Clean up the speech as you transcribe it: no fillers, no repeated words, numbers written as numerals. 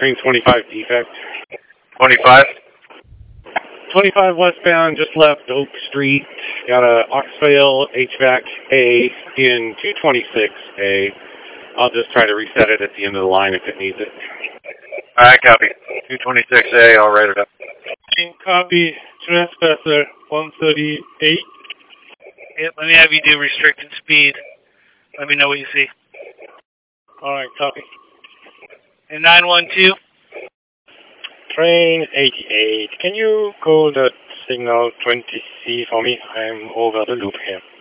train 25 defect. 25? 25 westbound, just left Oak Street. Got a Oxfail HVAC A in 226A. I'll just try to reset it at the end of the line if it needs it. Alright, copy. 226A, I'll write it up. Copy. Trespasser 138. Yep, let me have you do restricted speed. Let me know what you see. Alright, copy. And 912? Train 88. Can you go the signal 20C for me? I'm over the loop here.